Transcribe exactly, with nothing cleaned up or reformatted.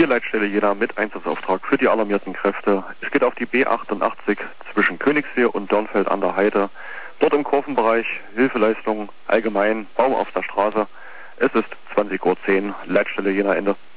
Hier Leitstelle Jena mit Einsatzauftrag für die alarmierten Kräfte. Es geht auf die B achtundachtzig zwischen Königssee und Dörnfeld an der Heide. Dort im Kurvenbereich Hilfeleistung allgemein, Baum auf der Straße. Es ist zwanzig Uhr zehn, Leitstelle Jena Ende.